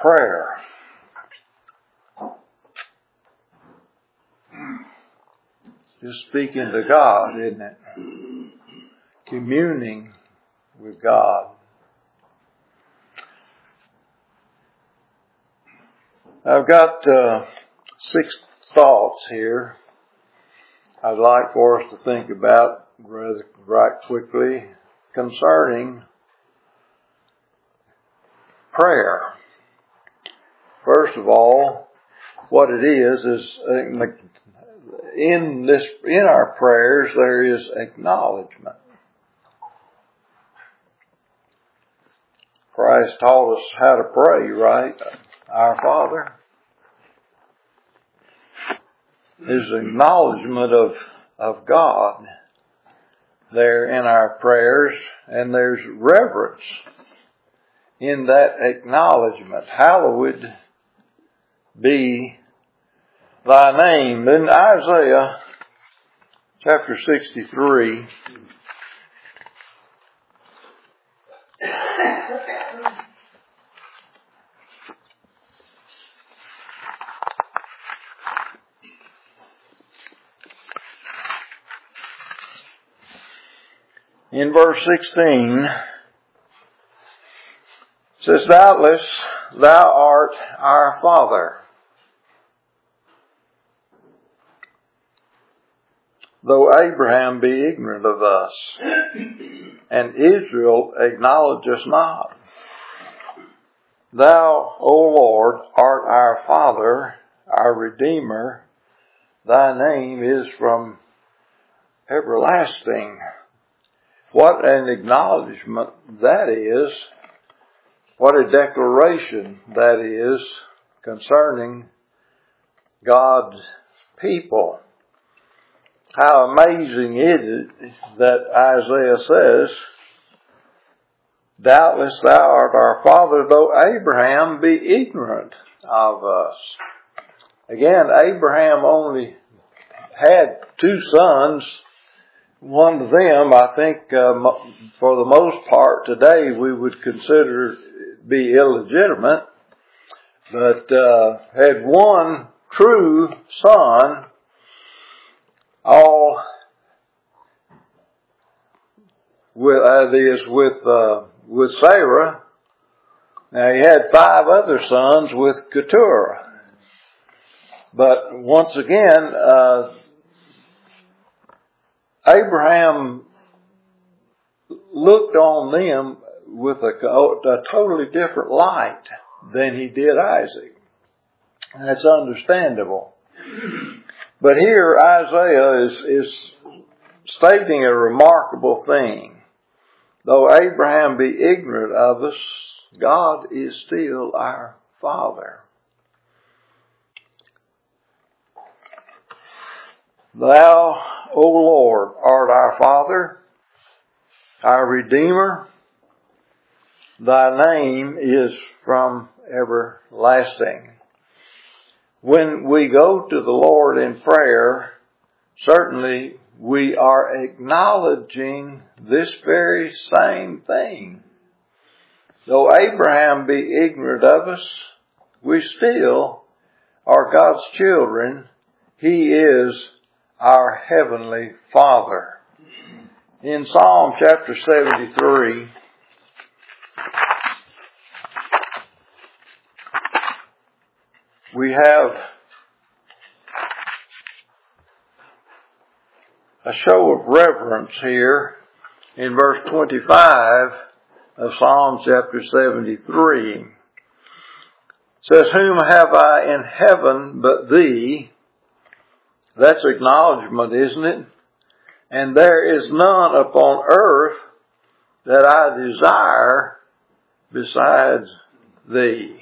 prayer. Just speaking to God, isn't it? Communing with God. I've got 6 thoughts here I'd like for us to think about right quickly concerning prayer. First of all, what it is in our prayers there is acknowledgement. Christ taught us how to pray, right? Our Father. There's acknowledgement of God there in our prayers, and there's reverence in that acknowledgement. Hallowed be thy name. In Isaiah chapter 63, in verse 16, it says, Doubtless thou art our Father, though Abraham be ignorant of us, and Israel acknowledge us not. Thou, O Lord, art our Father, our Redeemer. Thy name is from everlasting. What an acknowledgement that is. What a declaration that is concerning God's people. How amazing it is that Isaiah says, Doubtless thou art our Father, though Abraham be ignorant of us. Again, Abraham only had 2 sons. One of them, I think, for the most part today, we would consider be illegitimate, but had one true son, all with Sarah. Now he had 5 other sons with Keturah, but once again, Abraham looked on them with a totally different light than he did Isaac. And that's understandable. But here Isaiah is stating a remarkable thing. Though Abraham be ignorant of us, God is still our Father. Thou, O Lord, art our Father, our Redeemer. Thy name is from everlasting. When we go to the Lord in prayer, certainly we are acknowledging this very same thing. Though Abraham be ignorant of us, we still are God's children. He is our Heavenly Father. In Psalm chapter 73, we have a show of reverence here in verse 25 of Psalm chapter 73. It says, Whom have I in heaven but thee? That's acknowledgement, isn't it? And there is none upon earth that I desire besides thee.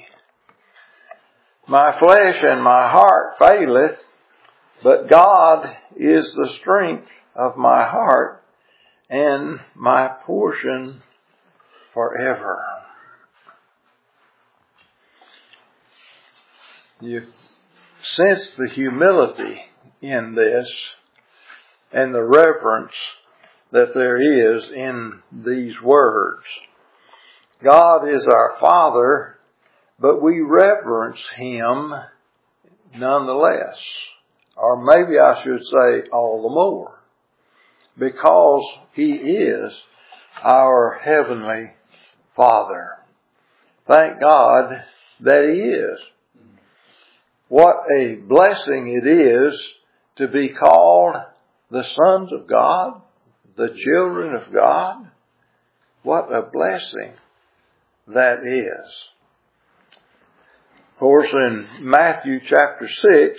My flesh and my heart faileth, but God is the strength of my heart and my portion forever. You sense the humility in this and the reverence that there is in these words. God is our Father, but we reverence Him nonetheless. Or maybe I should say all the more, because He is our Heavenly Father. Thank God that He is. What a blessing it is to be called the sons of God, the children of God. What a blessing that is. Of course, in Matthew chapter 6,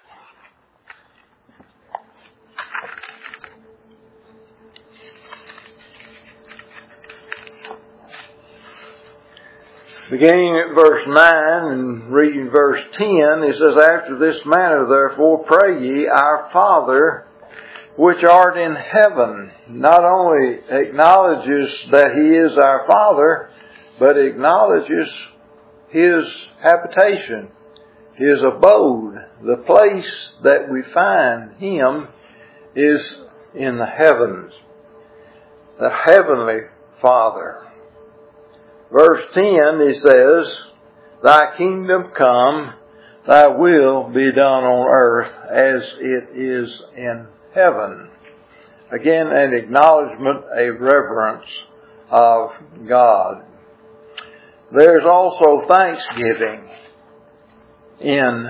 beginning at verse 9 and reading verse 10, it says, After this manner therefore pray ye, Our Father, which art in heaven. Not only acknowledges that He is our Father, but acknowledges His habitation, His abode. The place that we find Him is in the heavens. The Heavenly Father. Verse 10, He says, Thy kingdom come, Thy will be done on earth as it is in heaven. Again, an acknowledgement, a reverence of God. There's also thanksgiving in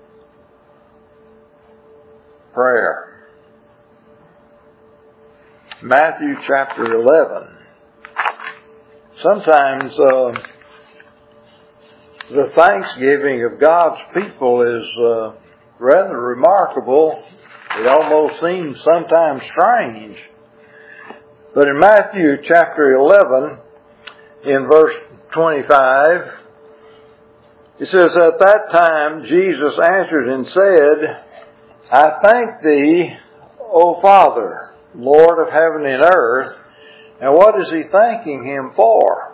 prayer. Matthew chapter 11. Sometimes the thanksgiving of God's people is rather remarkable. It almost seems sometimes strange. But in Matthew chapter 11, in verse 25, it says, At that time Jesus answered and said, I thank Thee, O Father, Lord of heaven and earth. And what is He thanking Him for?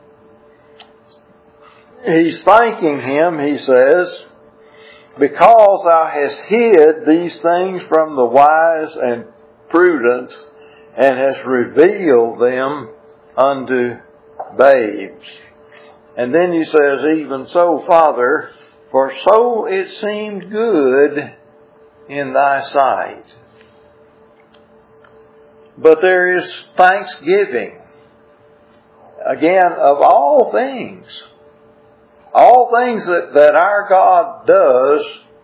He's thanking Him, He says, because Thou hast hid these things from the wise and prudent, and hast revealed them unto babes. And then He says, Even so, Father, for so it seemed good in Thy sight. But there is thanksgiving, again, of all things. All things that our God does,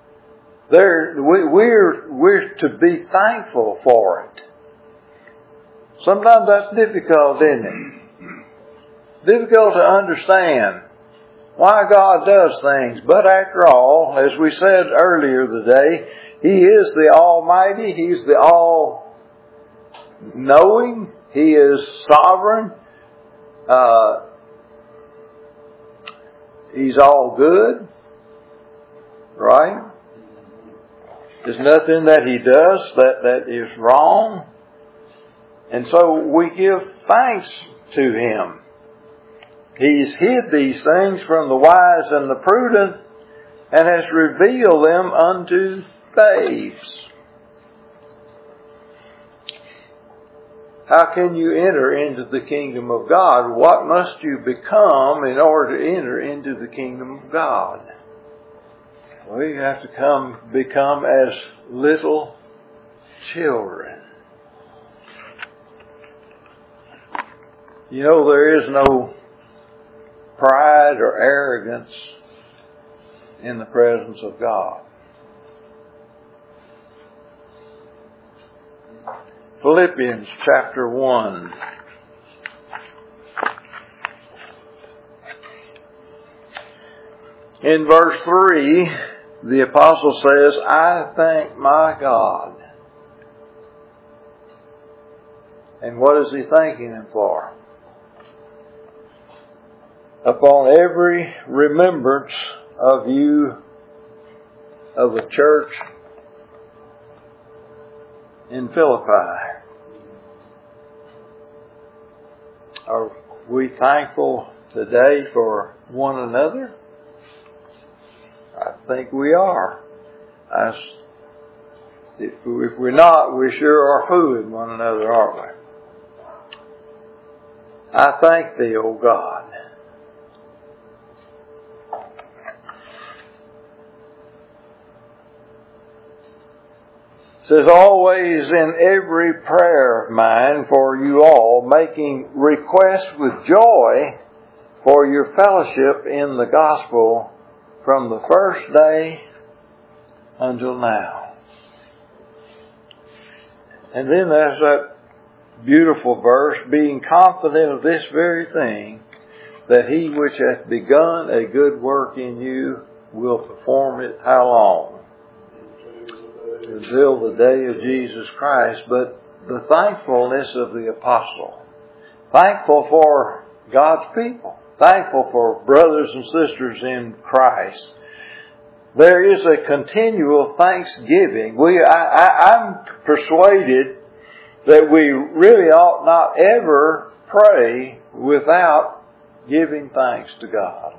we're to be thankful for it. Sometimes that's difficult, isn't it? Difficult to understand why God does things. But after all, as we said earlier today, He is the Almighty. He's the all-knowing. He is sovereign. He's all good. Right? There's nothing that He does that is wrong. And so we give thanks to Him. He's hid these things from the wise and the prudent, and has revealed them unto babes. How can you enter into the kingdom of God? What must you become in order to enter into the kingdom of God? Well, you have to become as little children. You know, there is no pride or arrogance in the presence of God. Philippians chapter 1. In verse 3, the apostle says, I thank my God. And what is he thanking Him for? Upon every remembrance of you, of the church in Philippi. Are we thankful today for one another? I think we are. If we're not, we sure are fooling one another, aren't we? I thank Thee, O God. It says, always in every prayer of mine for you all, making requests with joy for your fellowship in the gospel from the first day until now. And then there's that beautiful verse, being confident of this very thing, that he which hath begun a good work in you will perform it how long? Until the day of Jesus Christ. But the thankfulness of the apostle. Thankful for God's people. Thankful for brothers and sisters in Christ. There is a continual thanksgiving. I'm persuaded that we really ought not ever pray without giving thanks to God.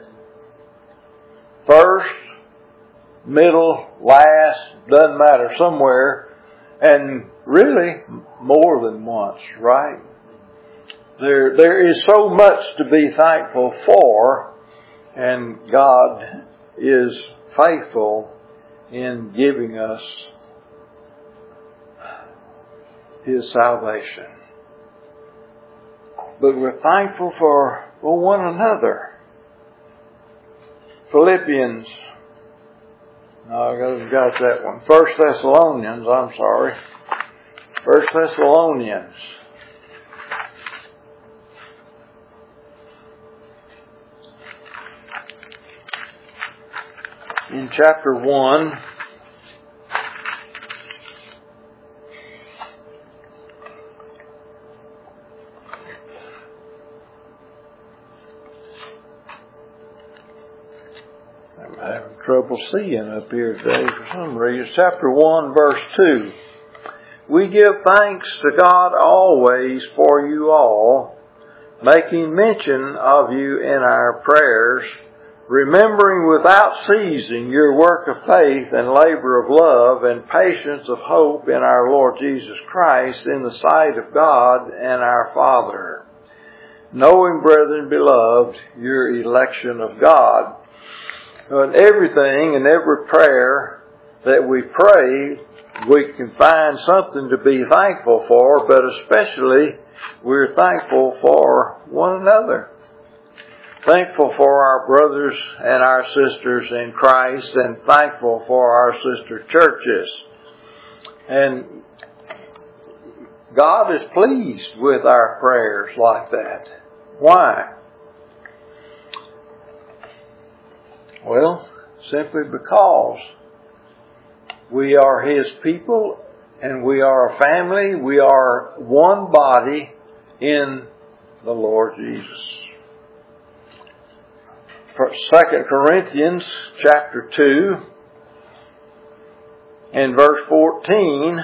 First, middle, last, doesn't matter, somewhere, and really more than once, right? There is so much to be thankful for, and God is faithful in giving us His salvation. But we're thankful for one another. Philippians, I've got that one. 1 Thessalonians, 1 Thessalonians. In chapter 1, I'm having trouble seeing up here today for some reason. Chapter 1, verse 2. We give thanks to God always for you all, making mention of you in our prayers, remembering without ceasing your work of faith and labor of love and patience of hope in our Lord Jesus Christ in the sight of God and our Father. Knowing, brethren beloved, your election of God. In everything and every prayer that we pray, we can find something to be thankful for, but especially we're thankful for one another. Thankful for our brothers and our sisters in Christ, and thankful for our sister churches. And God is pleased with our prayers like that. Why? Well, simply because we are His people and we are a family. We are one body in the Lord Jesus. 2 Corinthians chapter 2 and verse 14.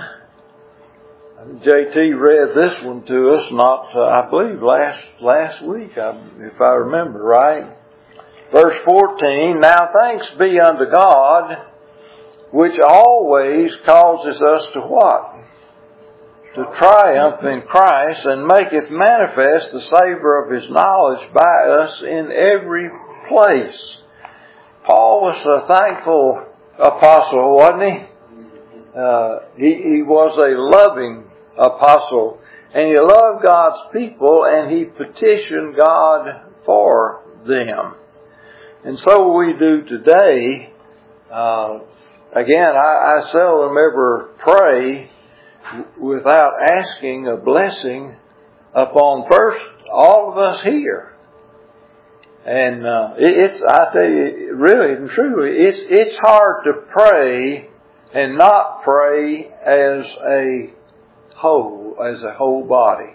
JT read this one to us, I believe last week, if I remember right. Verse 14, now thanks be unto God, which always causes us to what? To triumph in Christ, and maketh manifest the savor of His knowledge by us in every place. Paul was a thankful apostle, wasn't he? He was a loving apostle, and he loved God's people, and he petitioned God for them. And so we do today. Again, I seldom ever pray without asking a blessing upon first all of us here. And I tell you, really and truly, it's hard to pray and not pray as a whole body,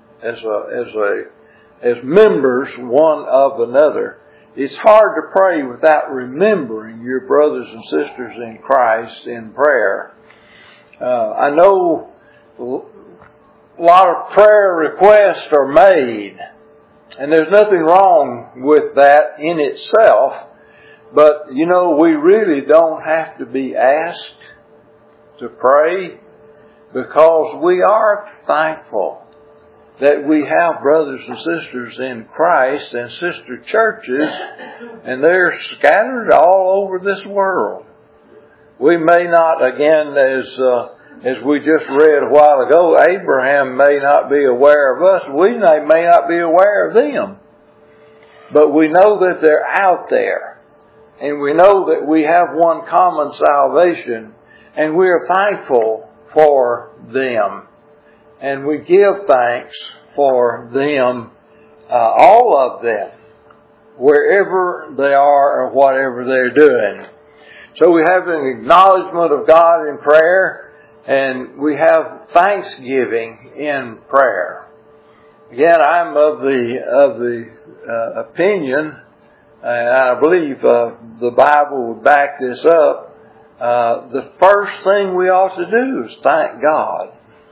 as members one of another. It's hard to pray without remembering your brothers and sisters in Christ in prayer. I know a lot of prayer requests are made, and there's nothing wrong with that in itself, but we really don't have to be asked to pray, because we are thankful that we have brothers and sisters in Christ and sister churches, and they're scattered all over this world. We may not, again, as as we just read a while ago, Abraham may not be aware of us. We may not be aware of them. But we know that they're out there. And we know that we have one common salvation. And we are thankful for them. And we give thanks for them, all of them, wherever they are or whatever they're doing. So we have an acknowledgement of God in prayer, and we have thanksgiving in prayer. Again, I'm of the opinion, and I believe the Bible would back this up. The first thing we ought to do is thank God.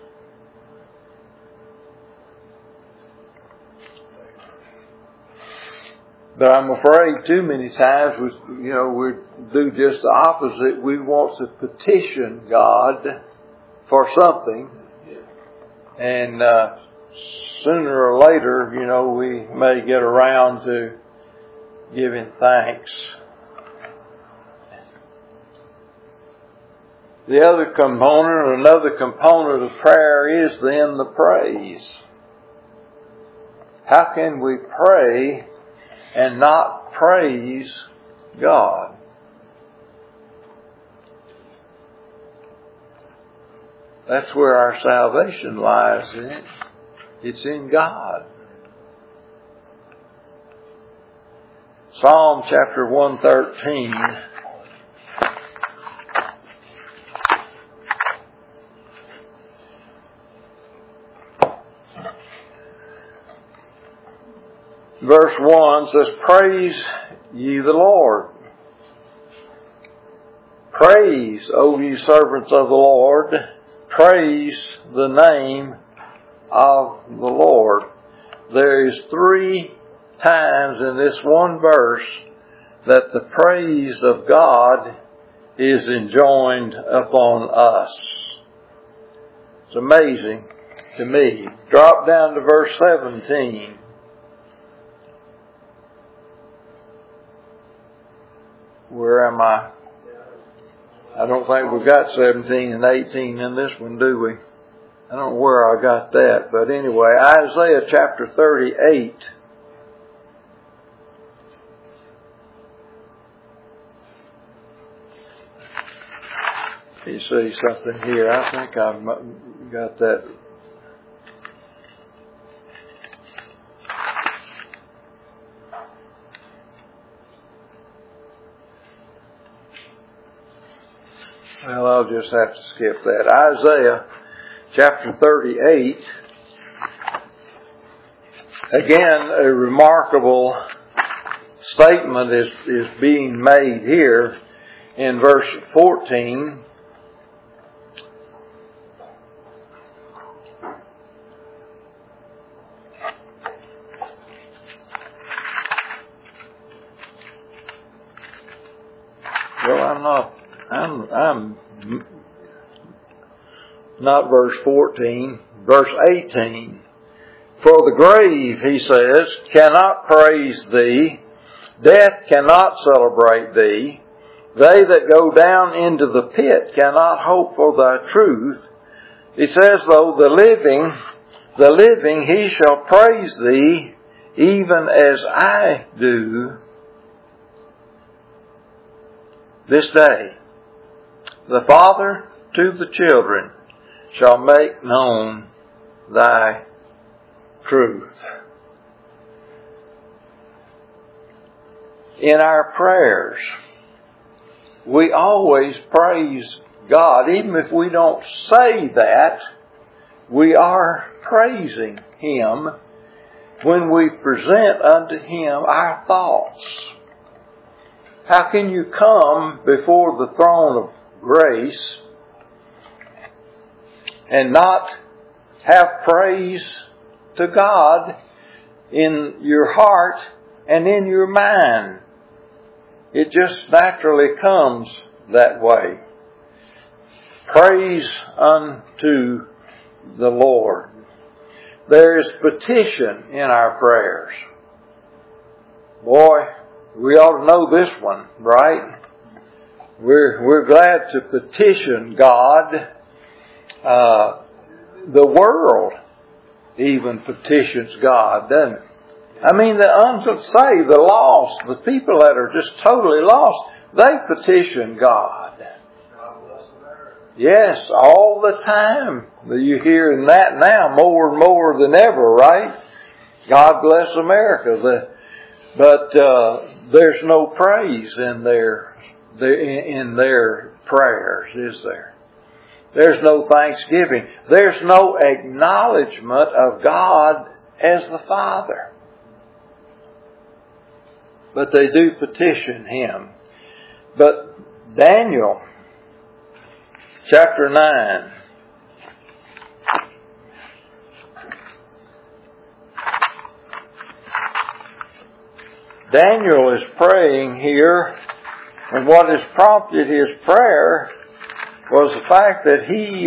But I'm afraid too many times we do just the opposite. We want to petition God for something, and sooner or later, we may get around to giving thanks. Another component of prayer is then the praise. How can we pray and not praise God? That's where our salvation lies in. It's in God. Psalm chapter 113. Verse 1 says, "Praise ye the Lord. Praise, O ye servants of the Lord. Praise the name of the Lord." There is 3 times in this one verse that the praise of God is enjoined upon us. It's amazing to me. Drop down to verse 17. Where am I? I don't think we've got 17 and 18 in this one, do we? I don't know where I got that. But anyway, Isaiah chapter 38. You see something here. I think I've got that. Well, I'll just have to skip that. Isaiah chapter 38. Again, a remarkable statement is being made here in verse 14. Well, I'm not verse 14, verse 18. "For the grave," he says, "cannot praise thee. Death cannot celebrate thee. They that go down into the pit cannot hope for thy truth. He says, though the living, he shall praise thee, even as I do this day. The Father to the children shall make known thy truth." In our prayers, we always praise God. Even if we don't say that, we are praising Him when we present unto Him our thoughts. How can you come before the throne of grace and not have praise to God in your heart and in your mind? It just naturally comes that way. Praise unto the Lord. There is petition in our prayers. Boy, we ought to know this one, right? We're glad to petition God The world even petitions God, doesn't it? I mean, the unsaved, the lost, the people that are just totally lost, they petition God. Yes, all the time. You're hearing that now more and more than ever, right? God bless America. But there's no praise in their prayers, is there? There's no thanksgiving. There's no acknowledgement of God as the Father. But they do petition Him. But Daniel, chapter 9. Daniel is praying here, and what has prompted his prayer was the fact that he,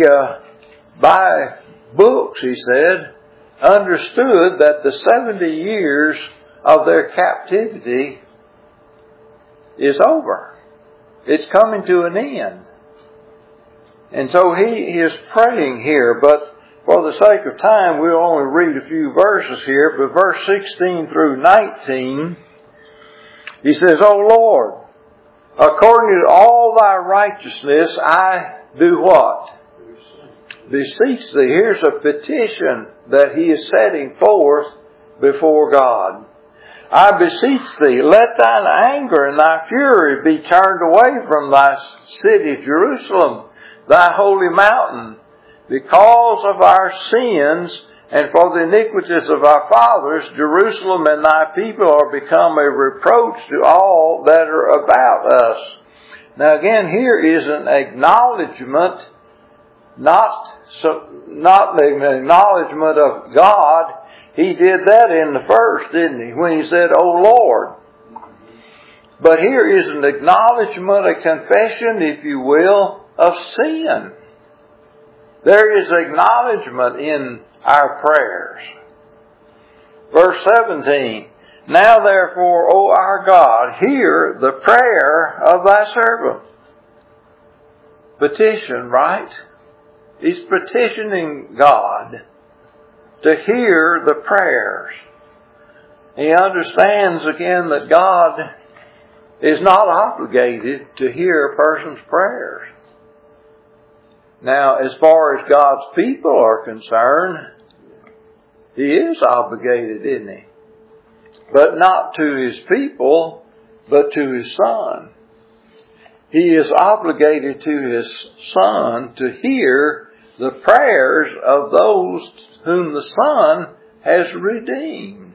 by books, he said, understood that the 70 years of their captivity is over. It's coming to an end. And so he is praying here, but for the sake of time, we'll only read a few verses here. But verse 16 through 19, he says, O Lord, according to all thy righteousness, I do what? Beseech thee. Here's a petition that he is setting forth before God. I beseech thee, let thine anger and thy fury be turned away from thy city, Jerusalem, thy holy mountain, because of our sins and for the iniquities of our fathers. Jerusalem and thy people are become a reproach to all that are about us. Now again, here is an acknowledgement, not the acknowledgement of God. He did that in the first, didn't he? When he said, O Lord. But here is an acknowledgement, a confession, if you will, of sin. There is acknowledgement in our prayers. Verse 17. Now therefore, O our God, hear the prayer of thy servant. Petition, right? He's petitioning God to hear the prayers. He understands again that God is not obligated to hear a person's prayers. Now, as far as God's people are concerned, He is obligated, isn't He? But not to His people, but to His Son. He is obligated to His Son to hear the prayers of those whom the Son has redeemed.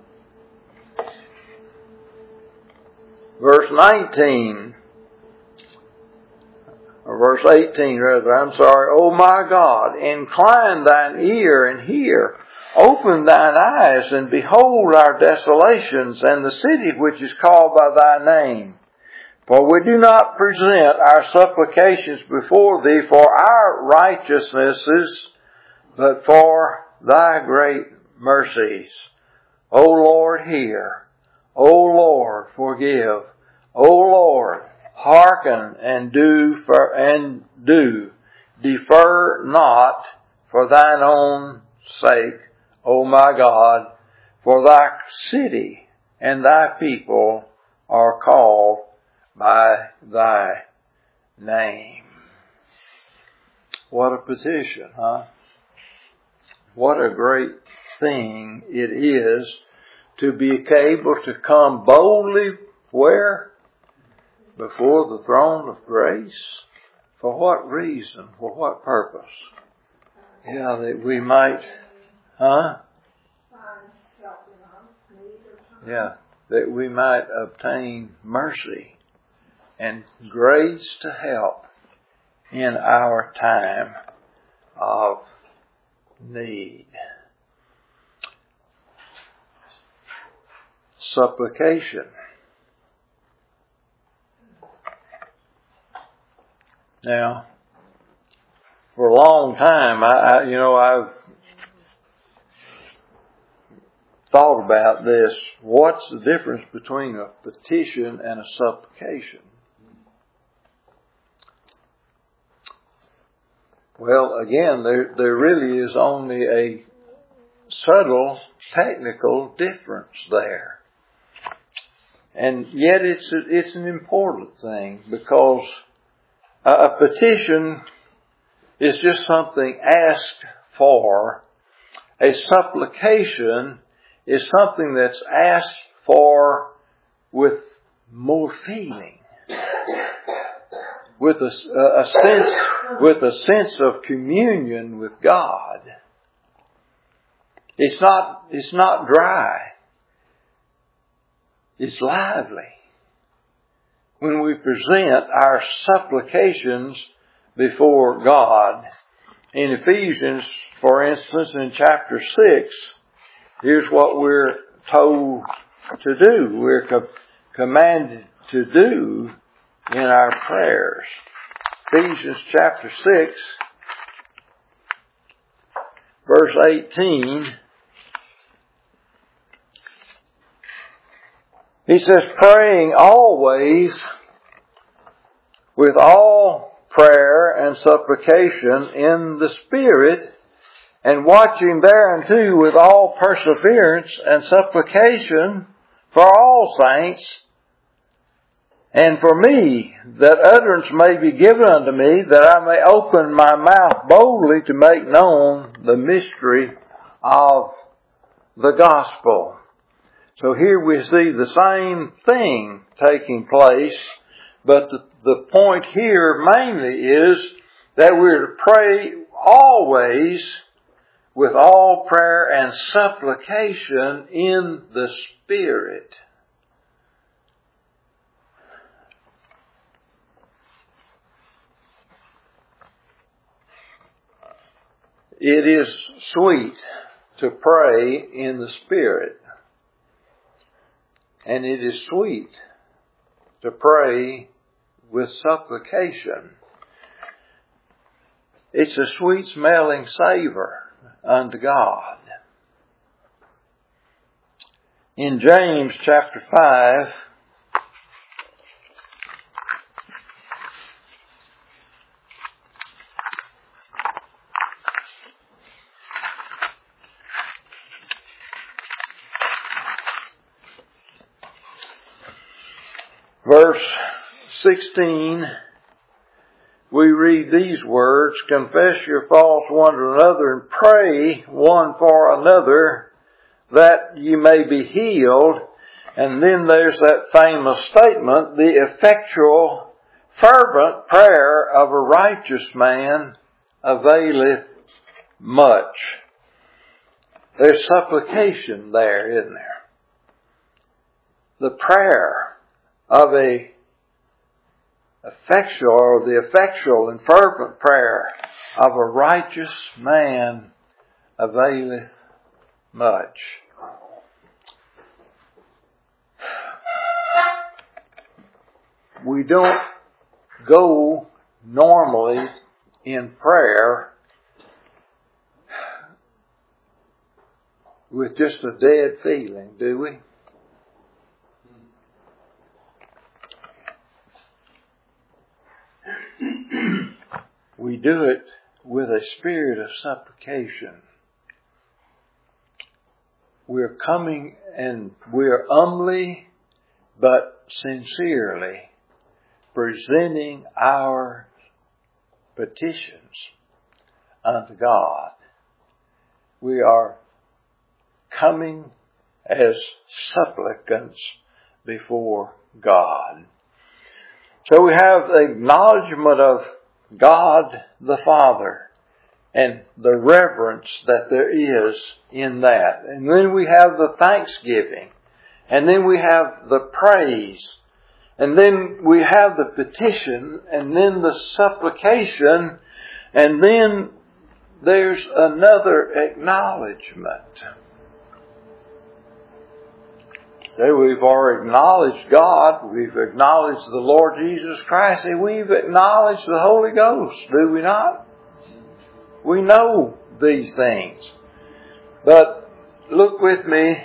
Verse 19, or verse 18 rather, O my God, incline thine ear and hear. Open thine eyes and behold our desolations and the city which is called by thy name. For we do not present our supplications before thee for our righteousnesses, but for thy great mercies. O Lord, hear. O Lord, forgive. O Lord, hearken and do. Defer not for thine own sake, O my God, for thy city and thy people are called by thy name. What a petition, huh? What a great thing it is to be able to come boldly where? Before the throne of grace. For what reason? For what purpose? Yeah, that we might, Yeah, that we might obtain mercy and grace to help in our time of need. Supplication. Now, for a long time, I've thought about this. What's the difference between a petition and a supplication? Well, again, there really is only a subtle technical difference there. And yet it's an important thing, because a petition is just something asked for. A supplication is something that's asked for with more feeling, with a sense of communion with God. It's not dry. It's lively. When we present our supplications before God. In Ephesians, for instance, in chapter 6, here's what we're told to do. We're commanded to do in our prayers. Ephesians chapter 6, verse 18. He says, praying always with all prayer and supplication in the Spirit, and watching thereunto with all perseverance and supplication for all saints, and for me, that utterance may be given unto me, that I may open my mouth boldly to make known the mystery of the gospel. So here we see the same thing taking place, but the point here mainly is that we're to pray always with all prayer and supplication in the Spirit. It is sweet to pray in the Spirit. And it is sweet to pray with supplication. It's a sweet smelling savor unto God. In James chapter 5, verse 16, we read these words, confess your faults one to another and pray one for another that ye may be healed. And then there's that famous statement, the effectual, fervent prayer of a righteous man availeth much. There's supplication there, isn't there? The prayer of the effectual and fervent prayer of a righteous man availeth much. We don't go normally in prayer with just a dead feeling, do we? We do it with a spirit of supplication. We're coming and we're humbly but sincerely presenting our petitions unto God. We are coming as supplicants before God. So we have the acknowledgement of God the Father and the reverence that there is in that. And then we have the thanksgiving. And then we have the praise. And then we have the petition. And then the supplication. And then there's another acknowledgement. So we've already acknowledged God. We've acknowledged the Lord Jesus Christ. And we've acknowledged the Holy Ghost, do we not? We know these things. But look with me.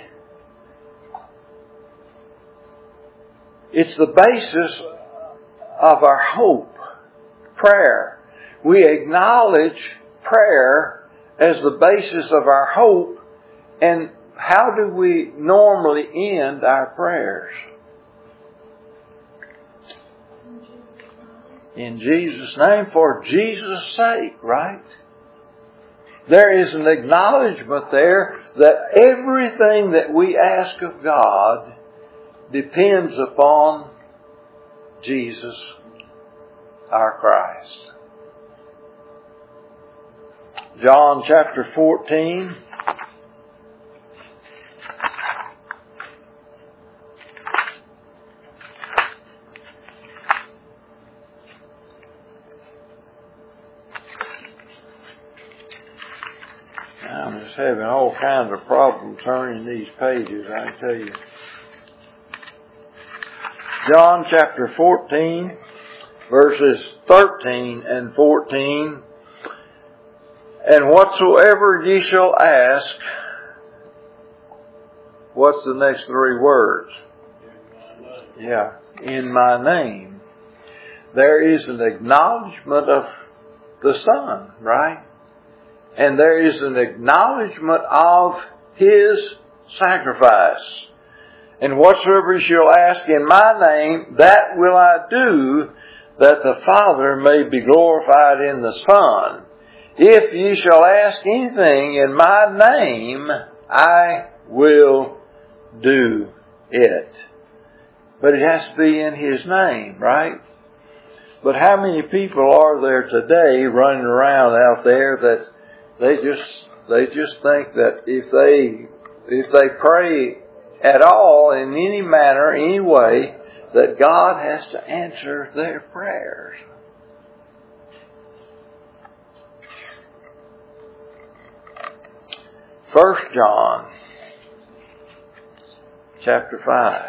It's the basis of our hope, prayer. we acknowledge prayer as the basis of our hope. And how do we normally end our prayers? In Jesus' name, for Jesus' sake, right? There is an acknowledgement there that everything that we ask of God depends upon Jesus, our Christ. John chapter 14. I'm just having all kinds of problems turning these pages, I tell you. John chapter 14, verses 13 and 14. And whatsoever ye shall ask, what's the next three words? Yeah, in my name. There is an acknowledgement of the Son, right? And there is an acknowledgement of His sacrifice. And whatsoever ye shall ask in my name, that will I do, that the Father may be glorified in the Son. If ye shall ask anything in my name, I will do it. But it has to be in His name, right? But how many people are there today running around out there that they just think that if they pray at all in any manner, any way, that God has to answer their prayers? First John chapter 5.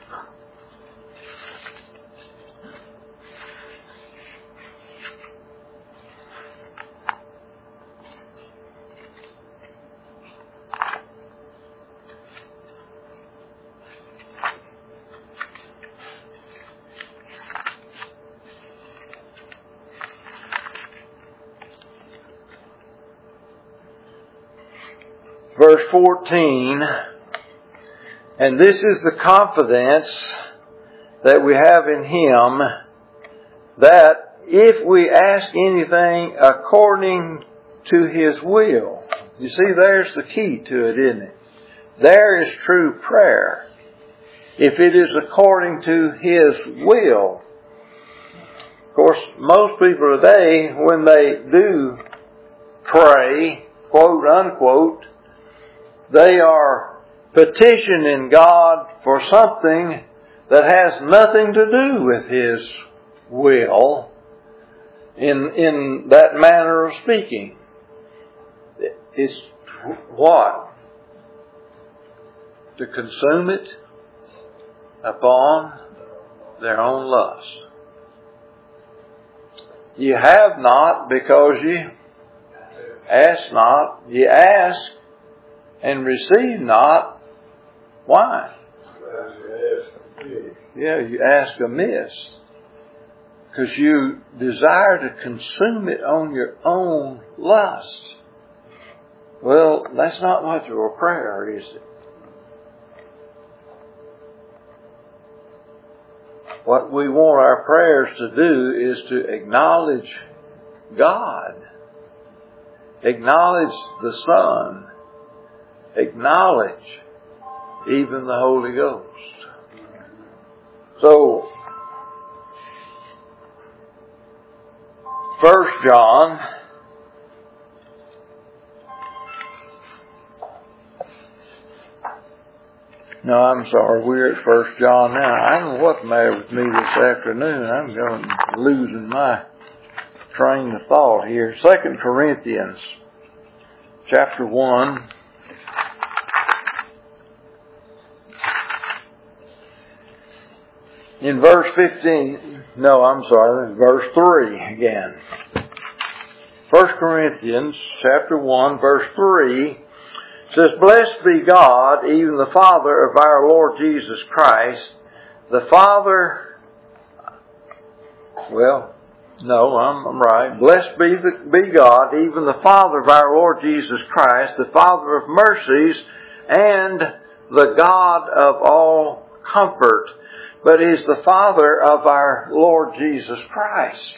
Verse 14, and this is the confidence that we have in Him, that if we ask anything according to His will. You see, there's the key to it, isn't it? There is true prayer. If it is according to His will. Of course, most people today, when they do pray, quote unquote, they are petitioning God for something that has nothing to do with His will in that manner of speaking. It's what? To consume it upon their own lust. You have not because you ask not. You ask and receive not. Why? Yeah, you ask amiss. Because you desire to consume it on your own lust. Well, that's not much of a prayer, is it? What we want our prayers to do is to acknowledge God. Acknowledge the Son. Acknowledge even the Holy Ghost. So, 1 John No, I'm sorry, we're at 1 John now. I don't know what's the matter with me this afternoon. I'm losing my train of thought here. 2 Corinthians chapter 1. In verse 15, no, I'm sorry, verse 3 again. 1 Corinthians chapter 1, verse 3 says, Blessed be God, even the Father of our Lord Jesus Christ, the Father, well, No, I'm right. Blessed be God, even the Father of our Lord Jesus Christ, the Father of mercies, and the God of all comfort. But He's the Father of our Lord Jesus Christ.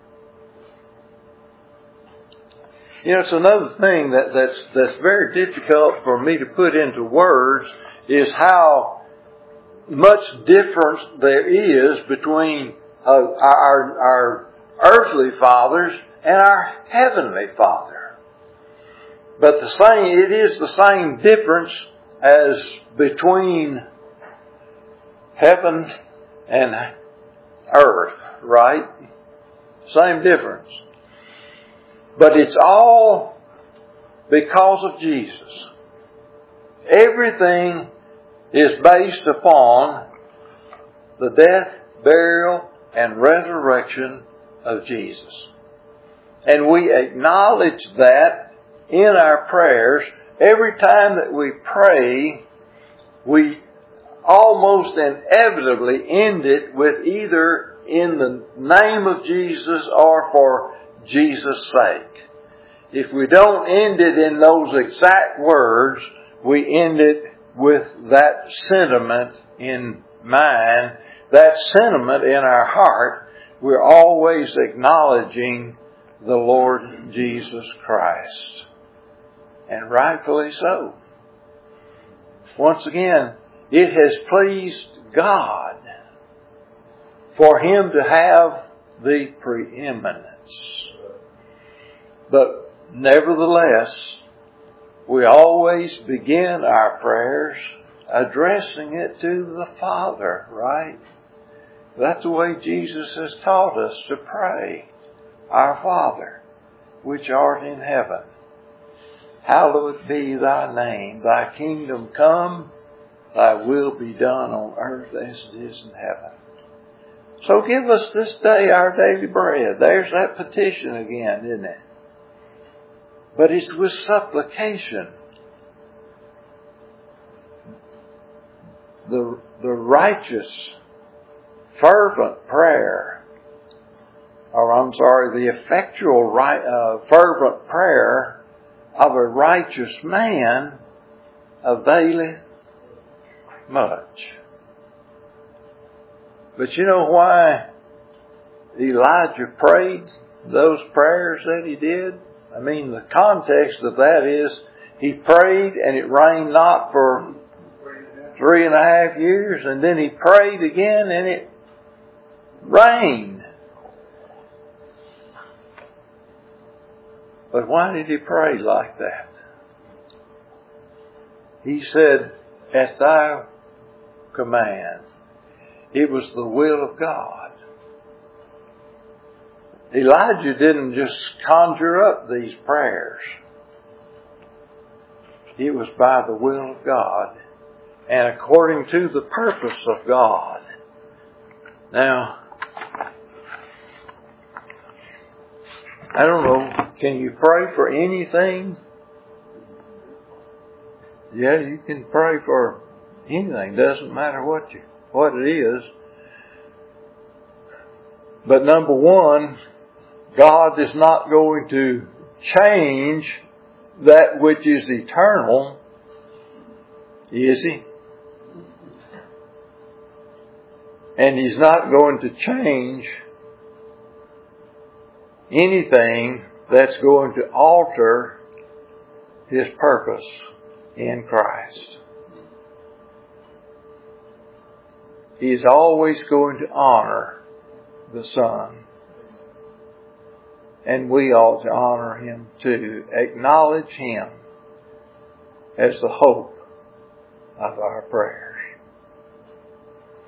You know, it's another thing that's very difficult for me to put into words is how much difference there is between our earthly fathers and our heavenly Father. But it is the same difference as between heaven and earth, right? Same difference. But it's all because of Jesus. Everything is based upon the death, burial, and resurrection of Jesus. And we acknowledge that in our prayers. Every time that we pray, we almost inevitably end it with either in the name of Jesus or for Jesus' sake. If we don't end it in those exact words, we end it with that sentiment in mind, that sentiment in our heart. We're always acknowledging the Lord Jesus Christ. And rightfully so. Once again, it has pleased God for Him to have the preeminence. But nevertheless, we always begin our prayers addressing it to the Father, right? That's the way Jesus has taught us to pray. Our Father, which art in heaven, hallowed be thy name. Thy kingdom come, thy will be done on earth as it is in heaven. So give us this day our daily bread. There's that petition again, isn't it? But it's with supplication. The righteous, fervent prayer, the effectual, fervent prayer of a righteous man availeth much. But you know why Elijah prayed those prayers that he did? I mean, the context of that is he prayed and it rained not for 3.5 years, and then he prayed again and it rained. But why did he pray like that? He said, at thy command. It was the will of God. Elijah didn't just conjure up these prayers. It was by the will of God and according to the purpose of God. Now, I don't know, can you pray for anything? Yeah, you can pray for anything. Doesn't matter what it is. But number one, God is not going to change that which is eternal, is He? And He's not going to change anything that's going to alter His purpose in Christ. He is always going to honor the Son. And we ought to honor Him too. Acknowledge Him as the hope of our prayers.